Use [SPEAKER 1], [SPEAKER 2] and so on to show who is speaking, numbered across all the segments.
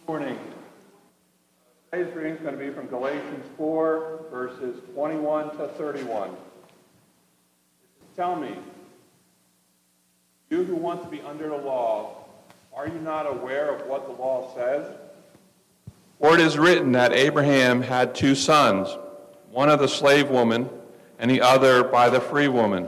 [SPEAKER 1] Morning. Today's reading is going to be from Galatians 4, verses 21 to 31. Tell me, you who want to be under the law, are you not aware of what the law says? For it is written that Abraham had two sons, one of the slave woman and the other by the free woman.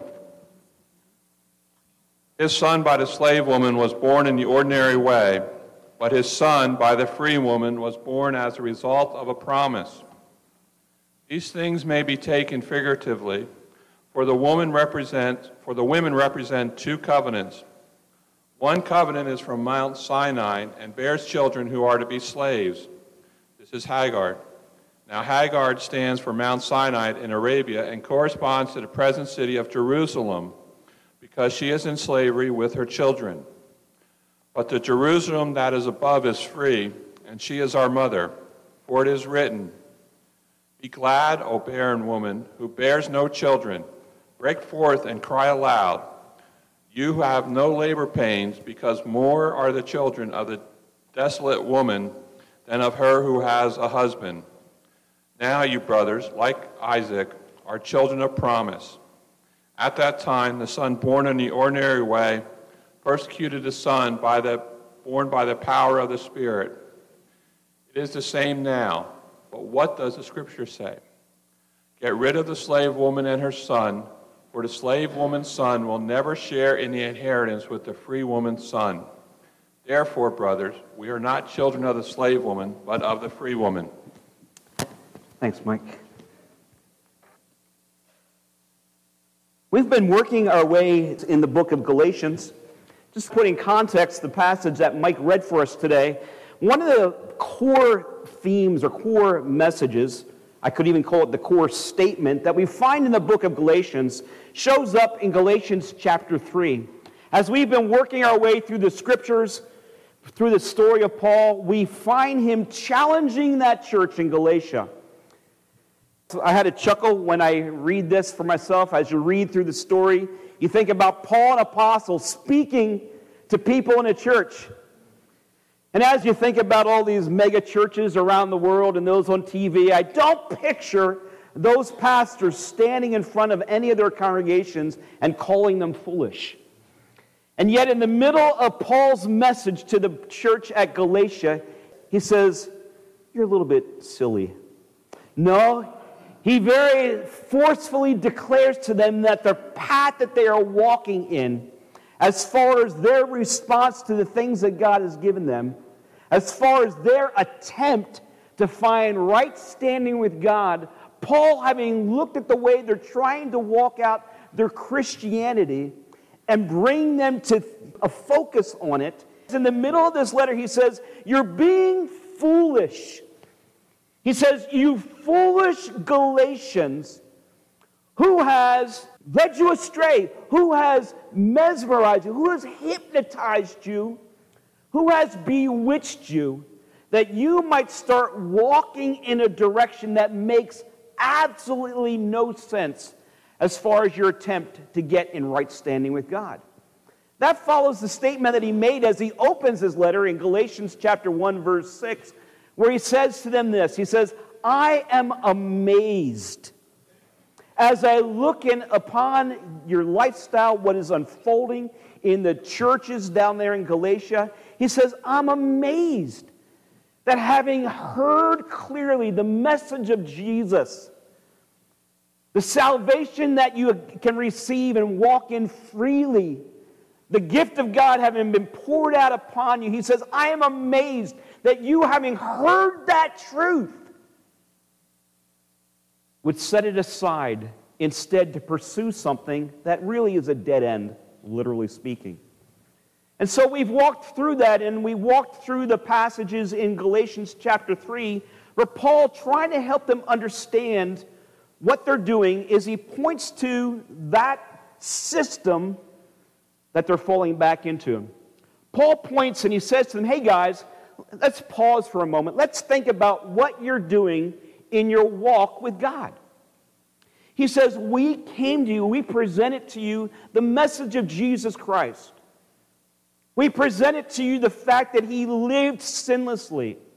[SPEAKER 1] His son by the slave woman was born in the ordinary way, but his son by the free woman was born as a result of a promise. These things may be taken figuratively, for the women represent two covenants. One covenant is from Mount Sinai and bears children who are to be slaves. This is Hagar. Now Hagar stands for Mount Sinai in Arabia and corresponds to the present city of Jerusalem, because she is in slavery with her children. But the Jerusalem that is above is free, and she is our mother. For it is written, Be glad, O barren woman, who bears no children. Break forth and cry aloud, you who have no labor pains, because more are the children of the desolate woman than of her who has a husband. Now you brothers, like Isaac, are children of promise. At that time, the son born in the ordinary way persecuted the son born by the power of the Spirit. It is the same now, but what does the Scripture say? Get rid of the slave woman and her son, for the slave woman's son will never share in the inheritance with the free woman's son. Therefore, brothers, we are not children of the slave woman, but of the free woman.
[SPEAKER 2] Thanks, Mike. We've been working our way in the book of Galatians. Just to put in context the passage that Mike read for us today, one of the core themes or core messages, I could even call it the core statement, that we find in the book of Galatians shows up in Galatians chapter 3. As we've been working our way through the scriptures, through the story of Paul, we find him challenging that church in Galatia. So I had to chuckle when I read this for myself. As you read through the story, you think about Paul, an apostle, speaking to people in a church. And as you think about all these mega churches around the world and those on TV, I don't picture those pastors standing in front of any of their congregations and calling them foolish. And yet in the middle of Paul's message to the church at Galatia, he says, you're a little bit silly. No, he very forcefully declares to them that the path that they are walking in, as far as their response to the things that God has given them, as far as their attempt to find right standing with God, Paul, having looked at the way they're trying to walk out their Christianity and bring them to a focus on it, in the middle of this letter he says, you're being foolish. He says, you foolish Galatians, who has led you astray, who has mesmerized you, who has hypnotized you, who has bewitched you, that you might start walking in a direction that makes absolutely no sense as far as your attempt to get in right standing with God. That follows the statement that he made as he opens his letter in Galatians chapter 1, verse 6, where he says to them this. He says, I am amazed as I look in upon your lifestyle, what is unfolding in the churches down there in Galatia. He says, I'm amazed that having heard clearly the message of Jesus, the salvation that you can receive and walk in freely, the gift of God having been poured out upon you, he says, I am amazed that you, having heard that truth, would set it aside instead to pursue something that really is a dead end, literally speaking. And so we've walked through that, and we walked through the passages in Galatians chapter 3 where Paul, trying to help them understand what they're doing, is he points to that system that they're falling back into. Paul points and he says to them, hey guys, let's pause for a moment. Let's think about what you're doing in your walk with God. He says, we came to you, we presented to you the message of Jesus Christ. We presented to you the fact that he lived sinlessly,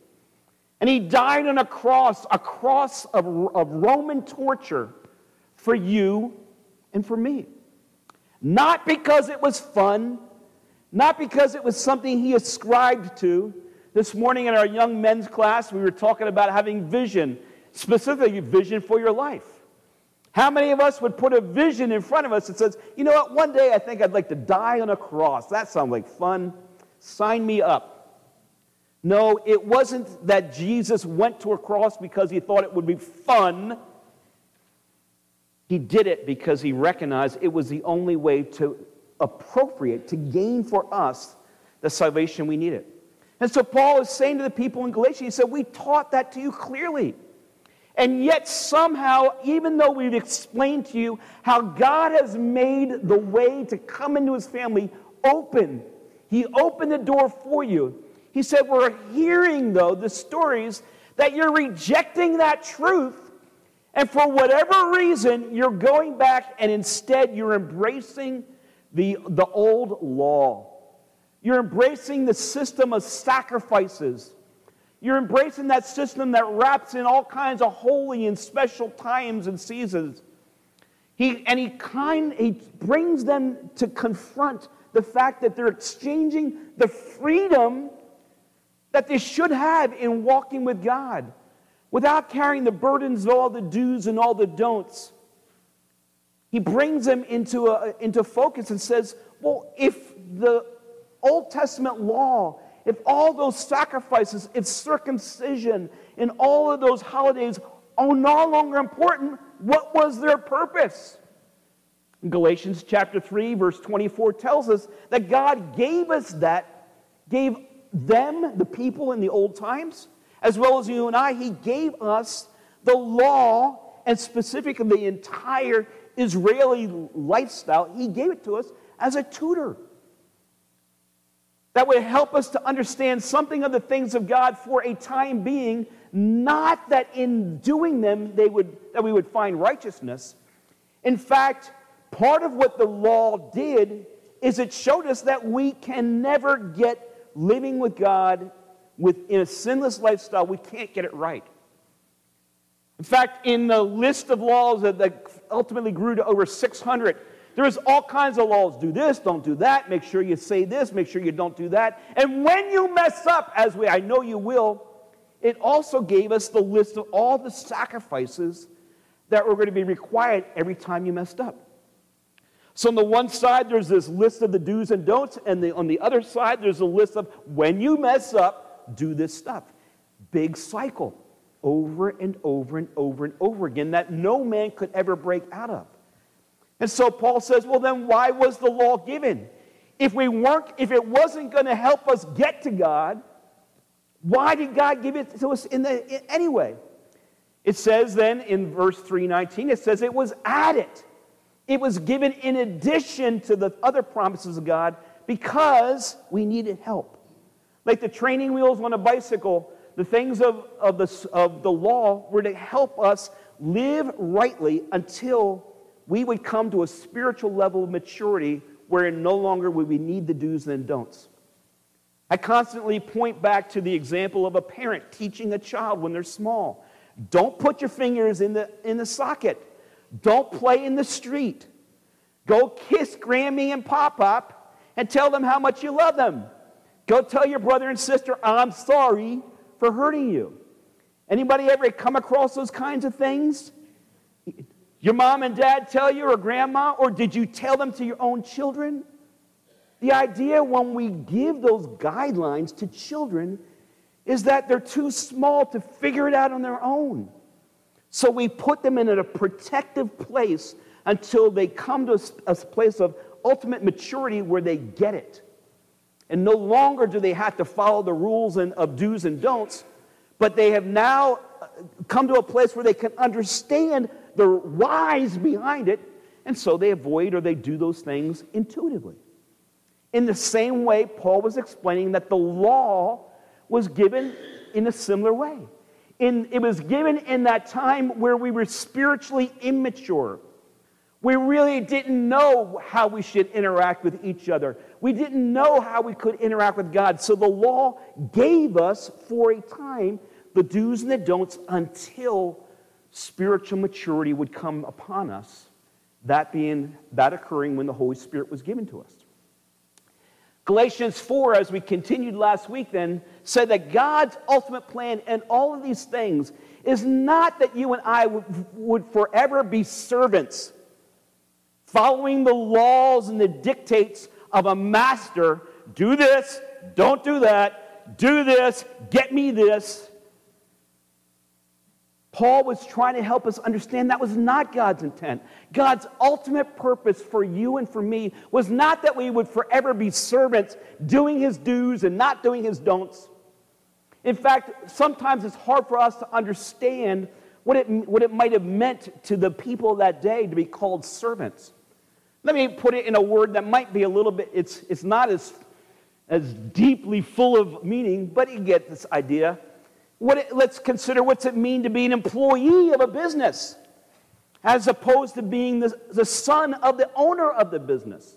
[SPEAKER 2] And he died on a cross of Roman torture for you and for me. Not because it was fun, not because it was something he ascribed to. This morning in our young men's class, we were talking about having vision, specifically vision for your life. How many of us would put a vision in front of us that says, you know what, one day I think I'd like to die on a cross. That sounds like fun. Sign me up. No, it wasn't that Jesus went to a cross because he thought it would be fun. He did it because he recognized it was the only way to appropriate, to gain for us the salvation we needed. And so Paul is saying to the people in Galatia, he said, we taught that to you clearly. And yet somehow, even though we've explained to you how God has made the way to come into his family open, he opened the door for you. He said, we're hearing, though, the stories that you're rejecting that truth, and for whatever reason, you're going back and instead you're embracing the old law. You're embracing the system of sacrifices. You're embracing that system that wraps in all kinds of holy and special times and seasons. He brings them to confront the fact that they're exchanging the freedom that they should have in walking with God without carrying the burdens of all the do's and all the don'ts. He brings them into focus and says, well, if the Old Testament law, if all those sacrifices, if circumcision, and all of those holidays are no longer important, what was their purpose? Galatians chapter 3, verse 24 tells us that God gave us that, gave them, the people in the old times, as well as you and I, he gave us the law, and specifically the entire Israeli lifestyle. He gave it to us as a tutor that would help us to understand something of the things of God for a time being, not that in doing them that we would find righteousness. In fact, part of what the law did is it showed us that we can never get living with God in a sinless lifestyle. We can't get it right. In fact, in the list of laws that ultimately grew to over 600, there's all kinds of laws. Do this, don't do that. Make sure you say this, make sure you don't do that. And when you mess up, I know you will, it also gave us the list of all the sacrifices that were going to be required every time you messed up. So on the one side, there's this list of the do's and don'ts, and on the other side, there's a list of when you mess up, do this stuff. Big cycle, over and over and over and over again, that no man could ever break out of. And so Paul says, well, then why was the law given? If it wasn't going to help us get to God, why did God give it to us anyway? It says then in verse 3:19, it says it was added. It was given in addition to the other promises of God because we needed help. Like the training wheels on a bicycle, the things of the law were to help us live rightly until we would come to a spiritual level of maturity wherein no longer would we need the do's and don'ts. I constantly point back to the example of a parent teaching a child when they're small. Don't put your fingers in the socket. Don't play in the street. Go kiss Grammy and Pop-Pop and tell them how much you love them. Go tell your brother and sister, I'm sorry for hurting you. Anybody ever come across those kinds of things? Your mom and dad tell you, or grandma, or did you tell them to your own children? The idea when we give those guidelines to children is that they're too small to figure it out on their own. So we put them in a protective place until they come to a place of ultimate maturity where they get it. And no longer do they have to follow the rules of do's and don'ts, but they have now come to a place where they can understand the whys behind it, and so they avoid or they do those things intuitively. In the same way, Paul was explaining that the law was given in a similar way. It was given in that time where we were spiritually immature. We really didn't know how we should interact with each other. We didn't know how we could interact with God. So the law gave us, for a time, the do's and the don'ts until spiritual maturity would come upon us, that occurring when the Holy Spirit was given to us. Galatians 4, as we continued last week then, said that God's ultimate plan in all of these things is not that you and I would forever be servants, following the laws and the dictates of a master. Do this, don't do that, do this, get me this. Paul was trying to help us understand that was not God's intent. God's ultimate purpose for you and for me was not that we would forever be servants, doing his do's and not doing his don'ts. In fact, sometimes it's hard for us to understand what it might have meant to the people of that day to be called servants. Let me put it in a word that might be a little bit, it's not as deeply full of meaning, but you get this idea. Let's consider what's it mean to be an employee of a business as opposed to being the son of the owner of the business.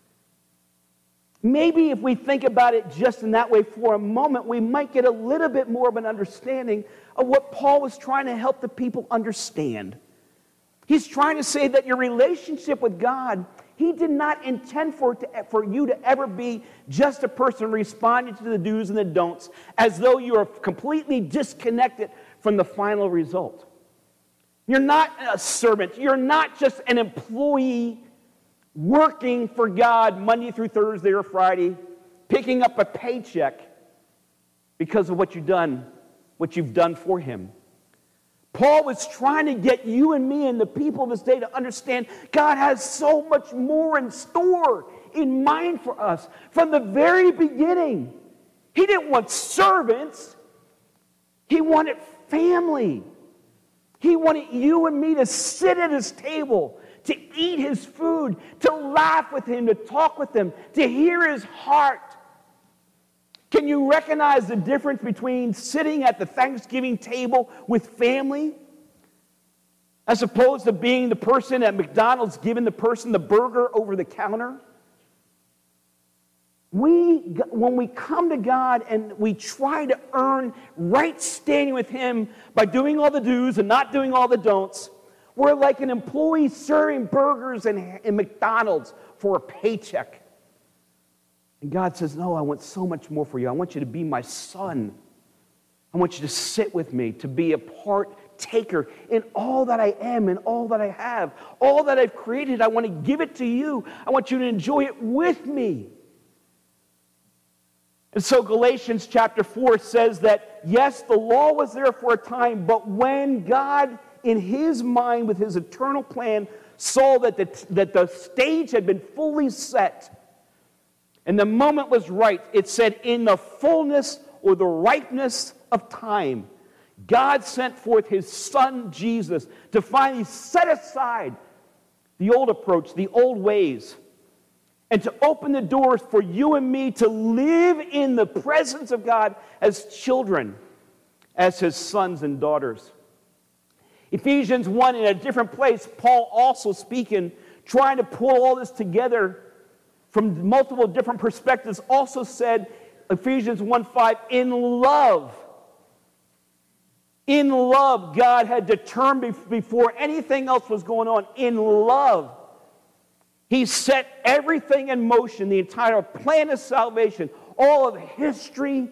[SPEAKER 2] Maybe if we think about it just in that way for a moment, we might get a little bit more of an understanding of what Paul was trying to help the people understand. He's trying to say that your relationship with God, he did not intend for you to ever be just a person responding to the do's and the don'ts as though you are completely disconnected from the final result. You're not a servant. You're not just an employee working for God Monday through Thursday or Friday, picking up a paycheck because of what you've done for him. Paul was trying to get you and me and the people of this day to understand God has so much more in store, in mind for us from the very beginning. He didn't want servants. He wanted family. He wanted you and me to sit at his table, to eat his food, to laugh with him, to talk with him, to hear his heart. Can you recognize the difference between sitting at the Thanksgiving table with family as opposed to being the person at McDonald's giving the person the burger over the counter? When we come to God and we try to earn right standing with him by doing all the do's and not doing all the don'ts, we're like an employee serving burgers in McDonald's for a paycheck. And God says, no, I want so much more for you. I want you to be my son. I want you to sit with me, to be a partaker in all that I am and all that I have, all that I've created. I want to give it to you. I want you to enjoy it with me. And so Galatians chapter 4 says that, yes, the law was there for a time, but when God, in his mind, with his eternal plan, saw that the stage had been fully set, and the moment was right, it said, in the fullness or the ripeness of time, God sent forth his son Jesus to finally set aside the old approach, the old ways, and to open the doors for you and me to live in the presence of God as children, as his sons and daughters. Ephesians 1, in a different place, Paul also speaking, trying to pull all this together from multiple different perspectives, also said, Ephesians 1:5, in love, God had determined before anything else was going on, in love, he set everything in motion, the entire plan of salvation, all of history,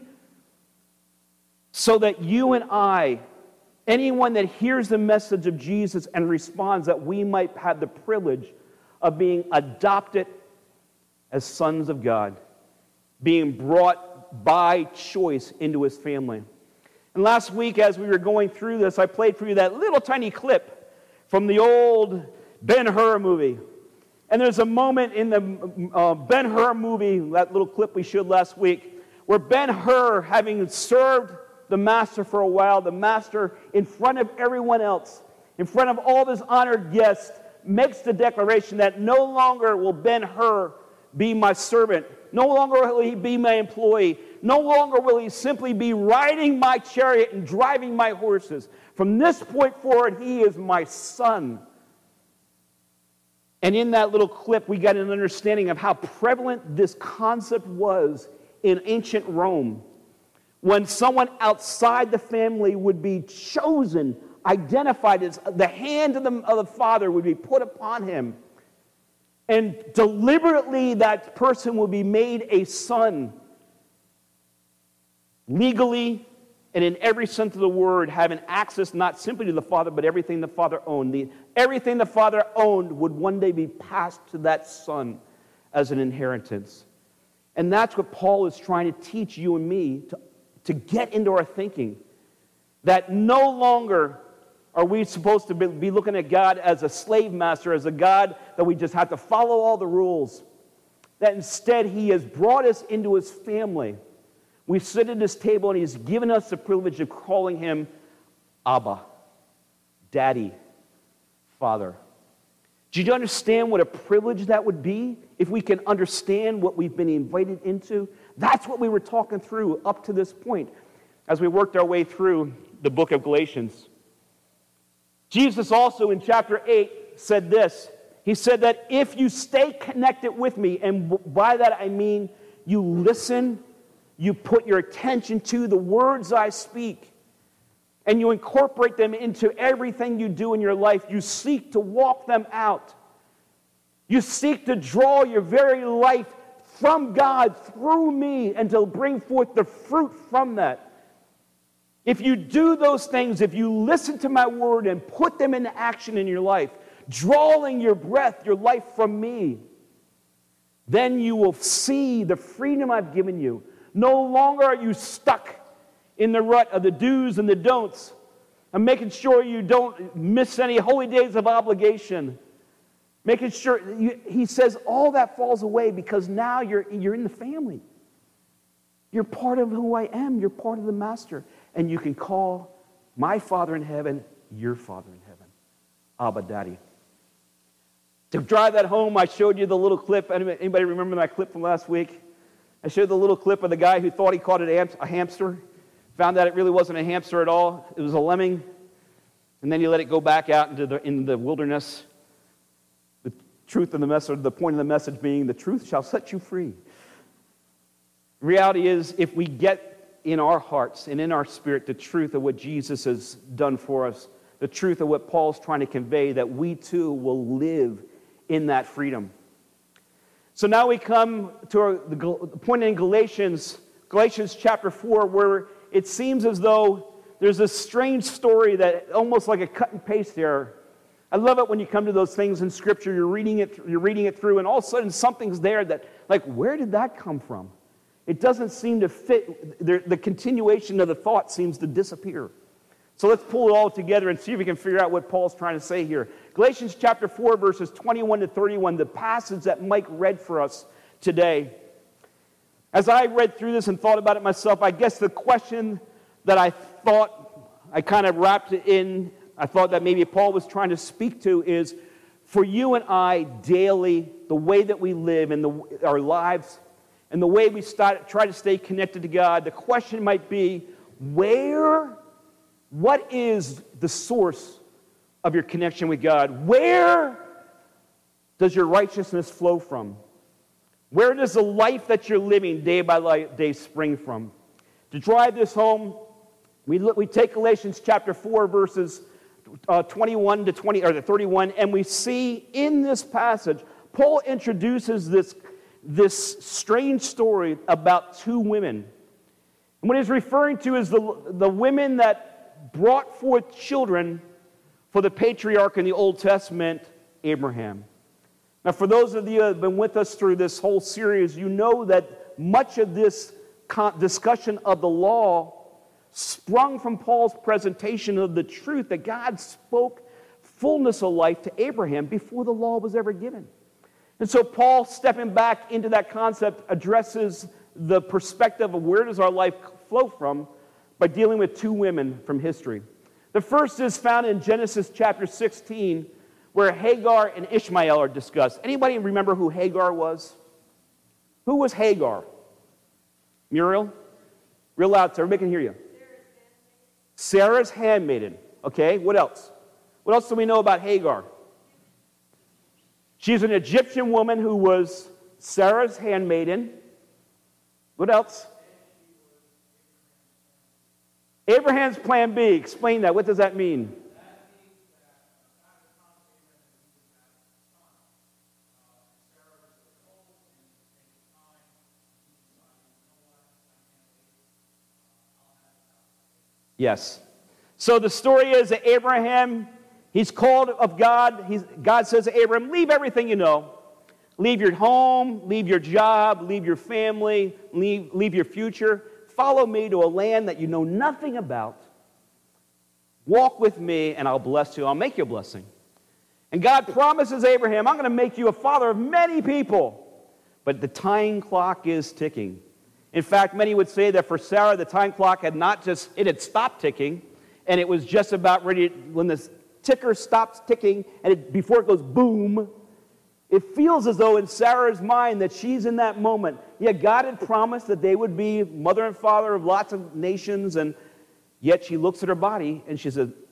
[SPEAKER 2] so that you and I, anyone that hears the message of Jesus and responds, that we might have the privilege of being adopted as sons of God, being brought by choice into his family. And last week, as we were going through this, I played for you that little tiny clip from the old Ben-Hur movie. And there's a moment in the Ben-Hur movie, that little clip we showed last week, where Ben-Hur, having served the master for a while, the master, in front of everyone else, in front of all of his honored guests, makes the declaration that no longer will Ben-Hur be my servant. No longer will he be my employee. No longer will he simply be riding my chariot and driving my horses. From this point forward, he is my son. And in that little clip, we got an understanding of how prevalent this concept was in ancient Rome, when someone outside the family would be chosen, identified as the hand of the father would be put upon him. And deliberately that person will be made a son. Legally and in every sense of the word, having access not simply to the father, but everything the father owned. Everything the father owned would one day be passed to that son as an inheritance. And that's what Paul is trying to teach you and me to get into our thinking. That no longer are we supposed to be looking at God as a slave master, as a God that we just have to follow all the rules. That instead he has brought us into his family. We sit at his table and he's given us the privilege of calling him Abba, Daddy, Father. Do you understand what a privilege that would be if we can understand what we've been invited into? That's what we were talking through up to this point as we worked our way through the book of Galatians. Jesus also in chapter 8 said this. He said that if you stay connected with me, and by that I mean you listen, you put your attention to the words I speak, and you incorporate them into everything you do in your life. You seek to walk them out. You seek to draw your very life from God through me and to bring forth the fruit from that. If you do those things, if you listen to my word and put them into action in your life, drawing your breath, your life from me, then you will see the freedom I've given you. No longer are you stuck in the rut of the do's and the don'ts. I'm making sure you don't miss any holy days of obligation. Making sure, he says all that falls away because now you're in the family. You're part of who I am. You're part of the Master. And you can call my Father in heaven your Father in heaven. Abba, Daddy. To drive that home, I showed you the little clip. Anybody remember that clip from last week? I showed the little clip of the guy who thought he caught a hamster. Found out it really wasn't a hamster at all. It was a lemming. And then you let it go back out into the wilderness. The truth of the message, the point of the message being, the truth shall set you free. The reality is, if we get in our hearts and in our spirit the truth of what Jesus has done for us, the truth of what Paul's trying to convey, that we too will live in that freedom. So now we come to the point in Galatians chapter 4, where it seems as though there's a strange story that almost like a cut and paste error. I love it when you come to those things in Scripture, you're reading it through, and all of a sudden something's there that, like, where did that come from? It doesn't seem to fit. The continuation of the thought seems to disappear. So let's pull it all together and see if we can figure out what Paul's trying to say here. Galatians chapter 4, verses 21 to 31, the passage that Mike read for us today. As I read through this and thought about it myself, I guess the question that I thought I kind of wrapped it in, I thought that maybe Paul was trying to speak to is, for you and I daily, the way that we live in our lives, and the way we try to stay connected to God, the question might be, what is the source of your connection with God? Where does your righteousness flow from? Where does the life that you're living day by day spring from? To drive this home, we take Galatians chapter 4, verses 21 to 31, and we see in this passage, Paul introduces this strange story about two women. And what he's referring to is the women that brought forth children for the patriarch in the Old Testament, Abraham. Now, for those of you who have been with us through this whole series, you know that much of this discussion of the law sprung from Paul's presentation of the truth that God spoke fullness of life to Abraham before the law was ever given. And so Paul, stepping back into that concept, addresses the perspective of where does our life flow from by dealing with two women from history. The first is found in Genesis chapter 16, where Hagar and Ishmael are discussed. Anybody remember who Hagar was? Who was Hagar? Muriel? Real loud so everybody can hear you. Sarah's handmaiden. Okay, what else? What else do we know about Hagar? She's an Egyptian woman who was Sarah's handmaiden. What else? Abraham's plan B. Explain that. What does that mean? Yes. So the story is that Abraham, he's called of God. God says to Abraham, leave everything you know. Leave your home, leave your job, leave your family, leave your future. Follow me to a land that you know nothing about. Walk with me and I'll bless you. I'll make you a blessing. And God promises Abraham, I'm going to make you a father of many people. But the time clock is ticking. In fact, many would say that for Sarah, the time clock had had stopped ticking, and it was just about ready, when the ticker stops ticking, and before it goes boom, it feels as though in Sarah's mind that she's in that moment. Yeah, God had promised that they would be mother and father of lots of nations, and yet she looks at her body, and she says,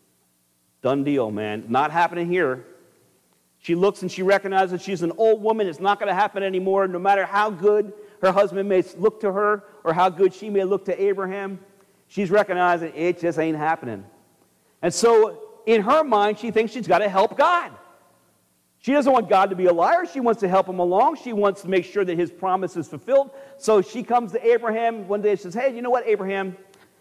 [SPEAKER 2] done deal, man, not happening here. She looks and she recognizes she's an old woman. It's not going to happen anymore, no matter how good her husband may look to her or how good she may look to Abraham. She's recognizing it just ain't happening. And so in her mind, she thinks she's got to help God. She doesn't want God to be a liar. She wants to help him along. She wants to make sure that his promise is fulfilled. So she comes to Abraham one day and says, hey, you know what, Abraham?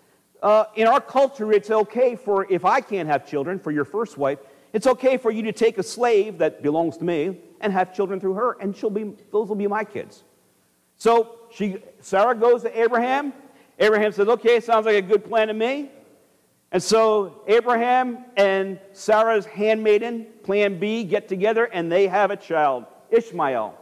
[SPEAKER 2] In our culture, it's okay for, if I can't have children, for your first wife, it's okay for you to take a slave that belongs to me and have children through her, and those will be my kids. So Sarah goes to Abraham. Abraham says, okay, sounds like a good plan to me. And so Abraham and Sarah's handmaiden, plan B, get together, and they have a child, Ishmael.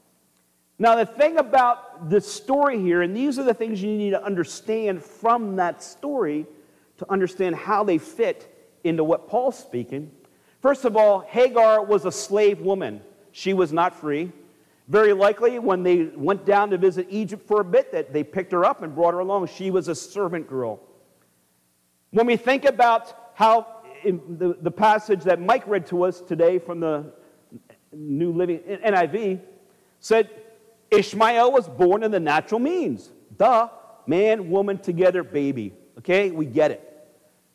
[SPEAKER 2] Now, the thing about the story here, and these are the things you need to understand from that story to understand how they fit into what Paul's speaking. First of all, Hagar was a slave woman. She was not free. Very likely, when they went down to visit Egypt for a bit, that they picked her up and brought her along. She was a servant girl. When we think about how in the passage that Mike read to us today from the New Living NIV said, Ishmael was born in the natural means. Duh, man, woman together, baby. Okay, we get it.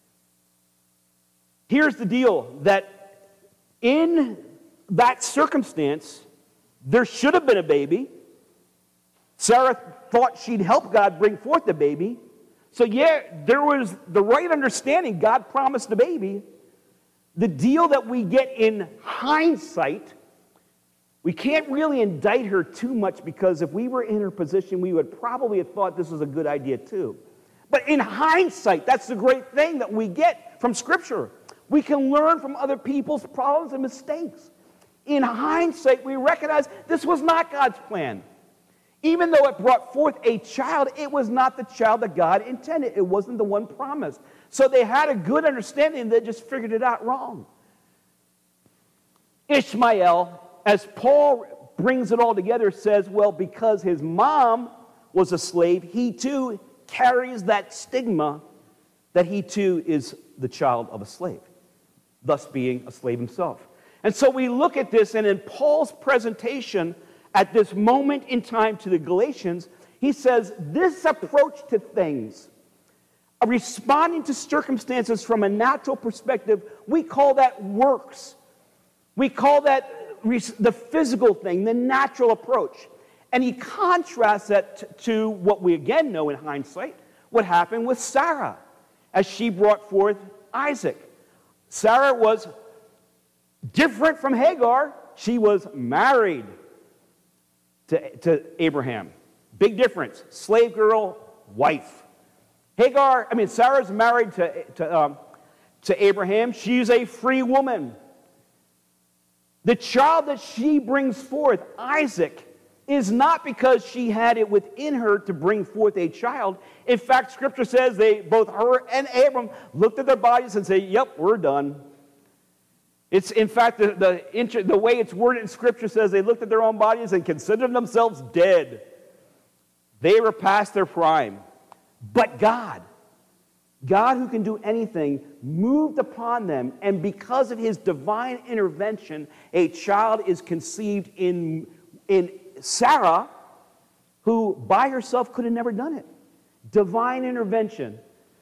[SPEAKER 2] Here's the deal, that in that circumstance, there should have been a baby. Sarah thought she'd help God bring forth the baby. So yeah, there was the right understanding. God promised the baby. The deal that we get in hindsight, we can't really indict her too much, because if we were in her position, we would probably have thought this was a good idea too. But in hindsight, that's the great thing that we get from Scripture. We can learn from other people's problems and mistakes. In hindsight, we recognize this was not God's plan. Even though it brought forth a child, it was not the child that God intended. It wasn't the one promised. So they had a good understanding, they just figured it out wrong. Ishmael, as Paul brings it all together, says, well, because his mom was a slave, he too carries that stigma that he too is the child of a slave, thus being a slave himself. And so we look at this, and in Paul's presentation at this moment in time to the Galatians, he says this approach to things, responding to circumstances from a natural perspective, we call that works. We call that the physical thing, the natural approach. And he contrasts that to what we again know in hindsight, what happened with Sarah as she brought forth Isaac. Sarah was different from Hagar. She was married to Abraham. Big difference. Slave girl, wife. Sarah's married to Abraham. She's a free woman. The child that she brings forth, Isaac, is not because she had it within her to bring forth a child. In fact, Scripture says both her and Abram looked at their bodies and said, yep, we're done. It's, in fact, the way it's worded in Scripture says they looked at their own bodies and considered themselves dead. They were past their prime. But God who can do anything, moved upon them, and because of his divine intervention, a child is conceived in Sarah, who by herself could have never done it. Divine intervention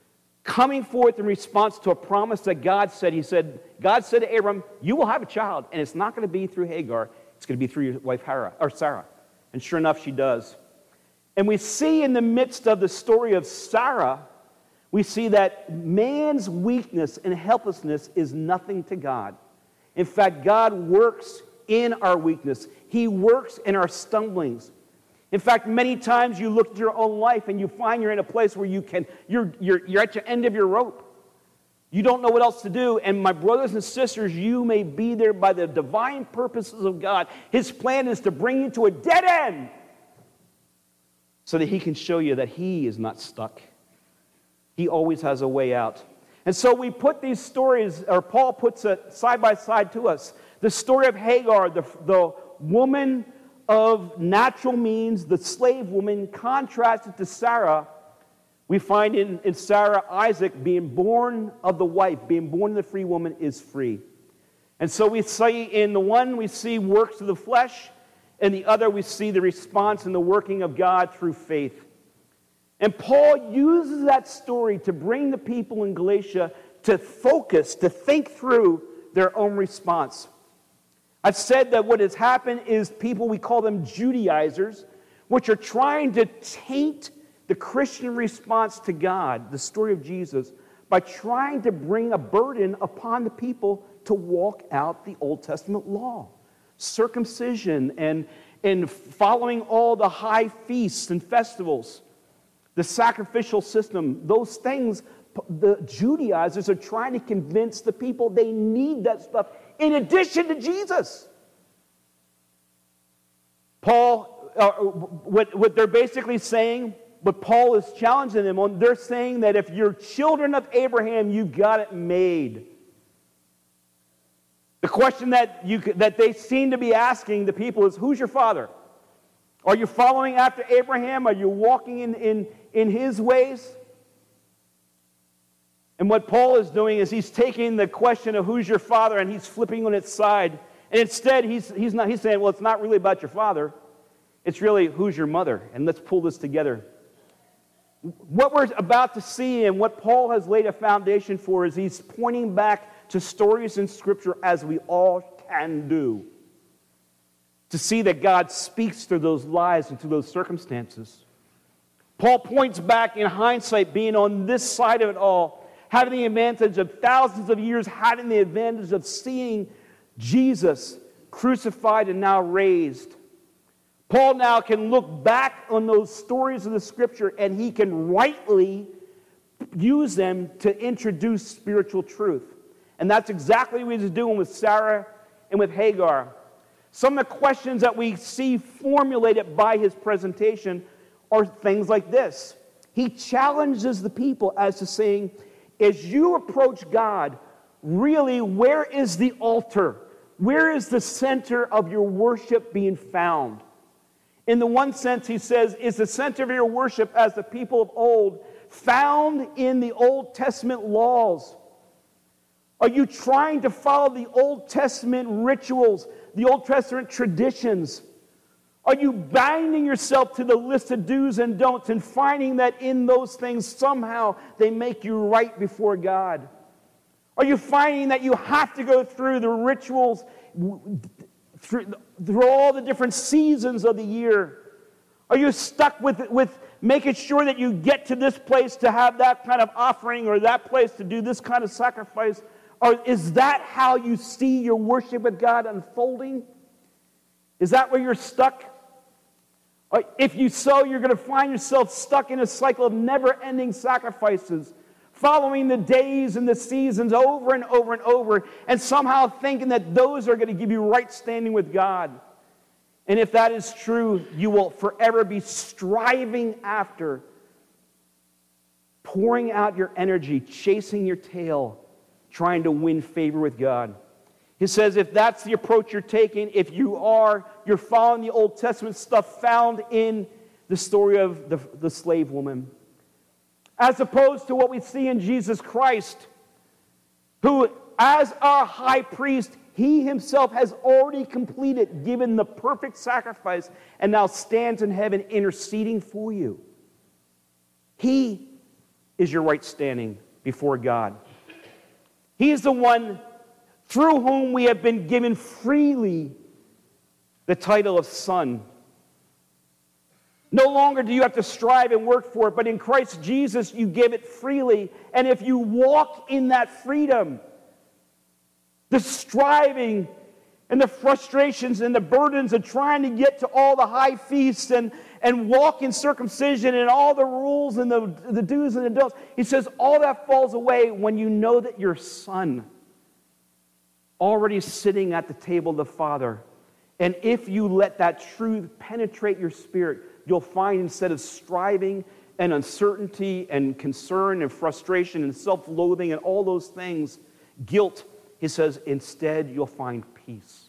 [SPEAKER 2] coming forth in response to a promise that God said. God said to Abram, you will have a child, and it's not going to be through Hagar. It's going to be through your wife Sarah. And sure enough, she does. And we see in the midst of the story of Sarah, we see that man's weakness and helplessness is nothing to God. In fact, God works in our weakness. He works in our stumblings. In fact, many times you look at your own life and you find you're in a place where you're at your end of your rope. You don't know what else to do. And my brothers and sisters, you may be there by the divine purposes of God. His plan is to bring you to a dead end so that he can show you that he is not stuck. He always has a way out. And so we put these stories, or Paul puts it side by side to us. The story of Hagar, the woman of natural means, the slave woman, contrasted to Sarah. We find in Sarah, Isaac being born of the wife, being born of the free woman is free. And so we see in the one we see works of the flesh, and the other we see the response and the working of God through faith. And Paul uses that story to bring the people in Galatia to focus, to think through their own response. I've said that what has happened is people, we call them Judaizers, which are trying to taint the Christian response to God, the story of Jesus, by trying to bring a burden upon the people to walk out the Old Testament law. Circumcision and following all the high feasts and festivals. The sacrificial system, those things, the Judaizers are trying to convince the people they need that stuff in addition to Jesus. Paul, what they're basically saying, what Paul is challenging them on, they're saying that if you're children of Abraham, you got it made. The question that they seem to be asking the people is, who's your father? Are you following after Abraham? Are you walking in his ways? And what Paul is doing is he's taking the question of who's your father and he's flipping on its side. And instead, he's saying, well, it's not really about your father. It's really who's your mother. And let's pull this together. What we're about to see and what Paul has laid a foundation for is he's pointing back to stories in Scripture as we all can do. To see that God speaks through those lives and through those circumstances. Paul points back in hindsight, being on this side of it all, having the advantage of thousands of years, having the advantage of seeing Jesus crucified and now raised. Paul now can look back on those stories of the Scripture and he can rightly use them to introduce spiritual truth. And that's exactly what he's doing with Sarah and with Hagar. Some of the questions that we see formulated by his presentation are things like this. He challenges the people as to saying, as you approach God, really, where is the altar? Where is the center of your worship being found? In the one sense, he says, is the center of your worship as the people of old found in the Old Testament laws? Are you trying to follow the Old Testament rituals, the Old Testament traditions? Are you binding yourself to the list of do's and don'ts and finding that in those things somehow they make you right before God? Are you finding that you have to go through the rituals through all the different seasons of the year? Are you stuck with making sure that you get to this place to have that kind of offering or that place to do this kind of sacrifice? Or is that how you see your worship with God unfolding? Is that where you're stuck? Or if you so, you're going to find yourself stuck in a cycle of never-ending sacrifices, following the days and the seasons over and over and over, and somehow thinking that those are going to give you right standing with God. And if that is true, you will forever be striving after, pouring out your energy, chasing your tail, trying to win favor with God. He says if that's the approach you're taking, if you're following the Old Testament stuff found in the story of the slave woman, as opposed to what we see in Jesus Christ, who, as our high priest, he himself has already completed, given the perfect sacrifice, and now stands in heaven interceding for you. He is your right standing before God. He is the one through whom we have been given freely the title of son. No longer do you have to strive and work for it, but in Christ Jesus you give it freely. And if you walk in that freedom, the striving and the frustrations and the burdens of trying to get to all the high feasts and walk in circumcision and all the rules and the do's and the don'ts, he says all that falls away when you know that your son already sitting at the table of the Father. And if you let that truth penetrate your spirit, you'll find instead of striving and uncertainty and concern and frustration and self-loathing and all those things, guilt, he says, instead you'll find peace.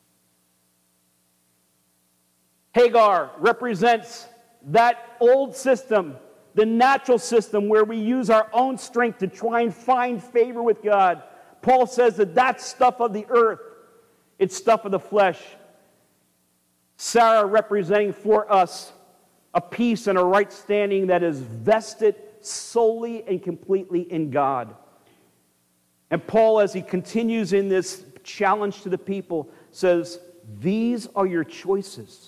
[SPEAKER 2] Hagar represents that old system, the natural system where we use our own strength to try and find favor with God. Paul says that that's stuff of the earth. It's stuff of the flesh. Sarah representing for us a peace and a right standing that is vested solely and completely in God. And Paul, as he continues in this challenge to the people, says, these are your choices.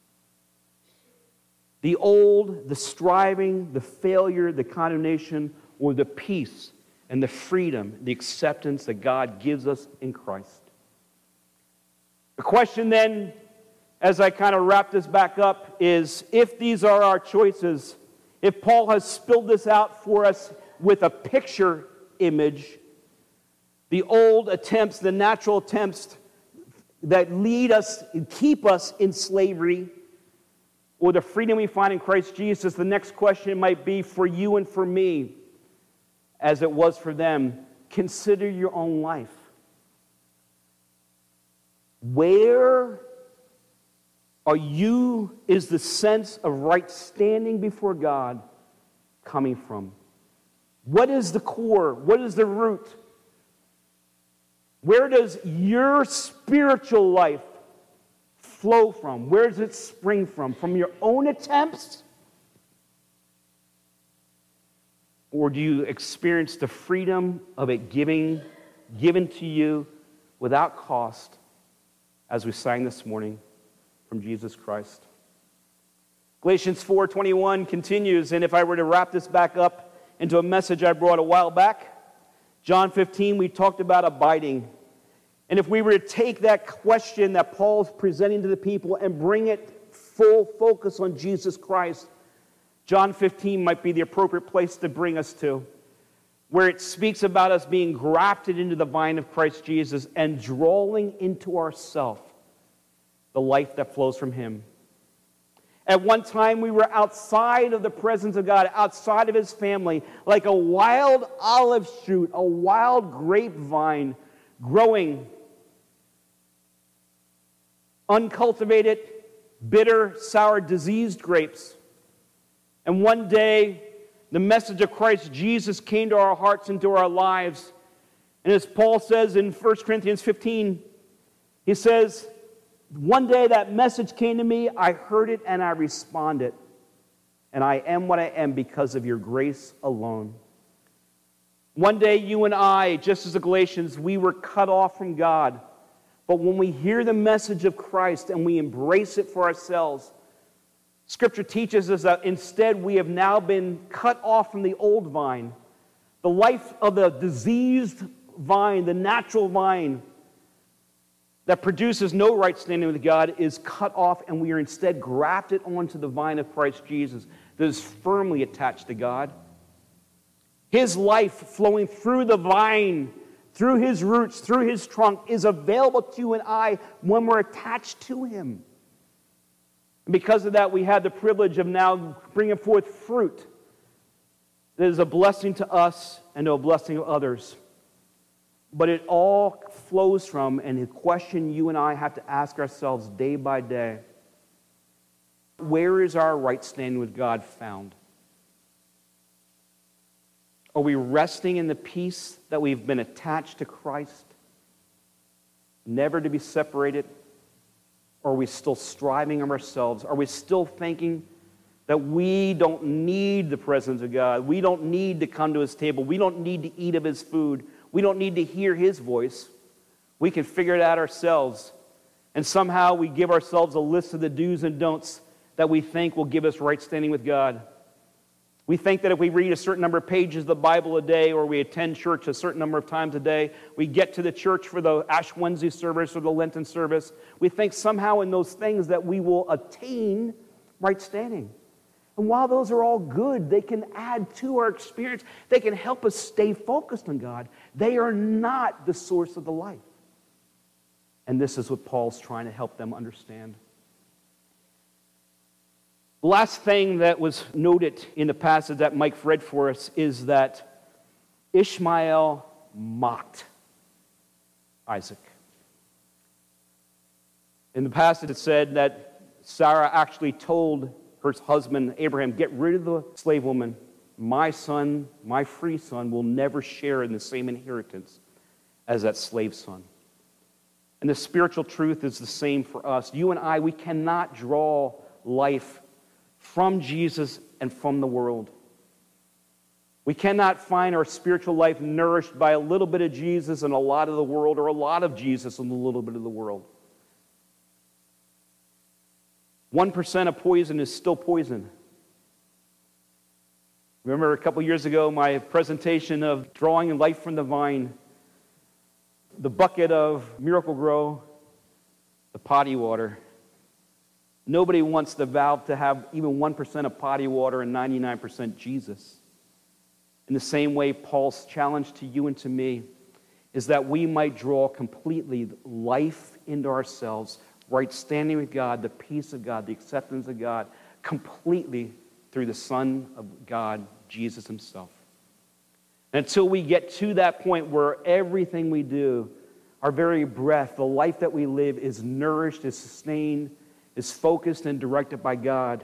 [SPEAKER 2] The old, the striving, the failure, the condemnation, or the peace and the freedom, the acceptance that God gives us in Christ. The question then, as I kind of wrap this back up, is if these are our choices, if Paul has spilled this out for us with a picture image, the old attempts, the natural attempts that lead us and keep us in slavery, or the freedom we find in Christ Jesus, the next question might be for you and for me, as it was for them, consider your own life. Where is the sense of right standing before God coming from? What is the core? What is the root? Where does your spiritual life flow from? Where does it spring from? From your own attempts? Or do you experience the freedom of it given to you without cost, as we sang this morning, from Jesus Christ? Galatians 4:21 continues, and if I were to wrap this back up into a message I brought a while back, John 15, we talked about abiding. And if we were to take that question that Paul's presenting to the people and bring it full focus on Jesus Christ, John 15 might be the appropriate place to bring us to, where it speaks about us being grafted into the vine of Christ Jesus and drawing into ourselves the life that flows from Him. At one time, we were outside of the presence of God, outside of His family, like a wild olive shoot, a wild grapevine growing, uncultivated, bitter, sour, diseased grapes. And one day, the message of Christ Jesus came to our hearts and to our lives. And as Paul says in 1 Corinthians 15, he says, one day that message came to me, I heard it and I responded. And I am what I am because of your grace alone. One day you and I, just as the Galatians, we were cut off from God. But when we hear the message of Christ and we embrace it for ourselves, Scripture teaches us that instead we have now been cut off from the old vine. The life of the diseased vine, the natural vine that produces no right standing with God, is cut off, and we are instead grafted onto the vine of Christ Jesus that is firmly attached to God. His life flowing through the vine, through His roots, through His trunk, is available to you and I when we're attached to Him. And because of that, we have the privilege of now bringing forth fruit that is a blessing to us and a blessing to others. But it all flows from, and the question you and I have to ask ourselves day by day, where is our right standing with God found? Are we resting in the peace that we've been attached to Christ, never to be separated? Or are we still striving of ourselves? Are we still thinking that we don't need the presence of God. We don't need to come to his table. We don't need to eat of his food. We don't need to hear his voice. We can figure it out ourselves. And somehow we give ourselves a list of the do's and don'ts that we think will give us right standing with God. We think that if we read a certain number of pages of the Bible a day, or we attend church a certain number of times a day, we get to the church for the Ash Wednesday service or the Lenten service, we think somehow in those things that we will attain right standing. And while those are all good, they can add to our experience. They can help us stay focused on God. They are not the source of the life. And this is what Paul's trying to help them understand. The last thing that was noted in the passage that Mike read for us is that Ishmael mocked Isaac. In the passage it said that Sarah actually told her husband Abraham, get rid of the slave woman. My son, my free son, will never share in the same inheritance as that slave son. And the spiritual truth is the same for us. You and I, we cannot draw life from Jesus and from the world. We cannot find our spiritual life nourished by a little bit of Jesus and a lot of the world, or a lot of Jesus and a little bit of the world. 1% of poison is still poison. Remember a couple years ago, my presentation of drawing life from the vine, the bucket of Miracle-Gro, the potty water. Nobody wants the valve to have even 1% of potty water and 99% Jesus. In the same way, Paul's challenge to you and to me is that we might draw completely life into ourselves, right standing with God, the peace of God, the acceptance of God, completely through the Son of God, Jesus himself. And until we get to that point where everything we do, our very breath, the life that we live is nourished, is sustained, is focused and directed by God,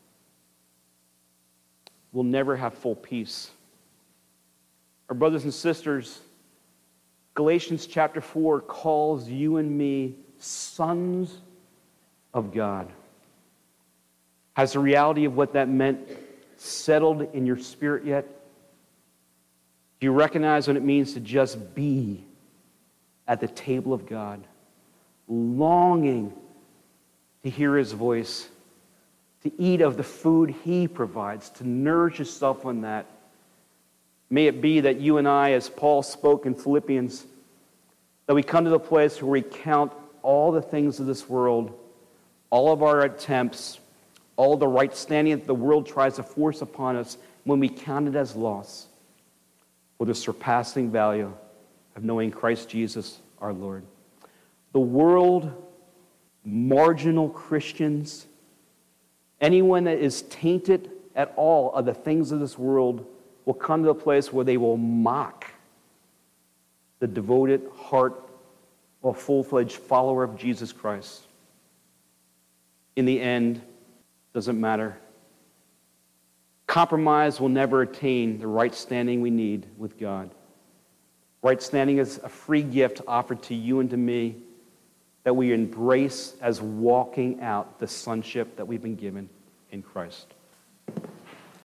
[SPEAKER 2] we'll never have full peace. Our brothers and sisters, Galatians chapter 4 calls you and me sons of God. Has the reality of what that meant settled in your spirit yet? Do you recognize what it means to just be at the table of God, longing to hear his voice, to eat of the food he provides, to nourish yourself on that? May it be that you and I, as Paul spoke in Philippians, that we come to the place where we count all the things of this world, all of our attempts, all the right standing that the world tries to force upon us, when we count it as loss, for the surpassing value of knowing Christ Jesus our Lord. The world, marginal Christians, anyone that is tainted at all of the things of this world will come to a place where they will mock the devoted heart or full-fledged follower of Jesus Christ. In the end, doesn't matter. Compromise will never attain the right standing we need with God. Right standing is a free gift offered to you and to me that we embrace as walking out the sonship that we've been given in Christ.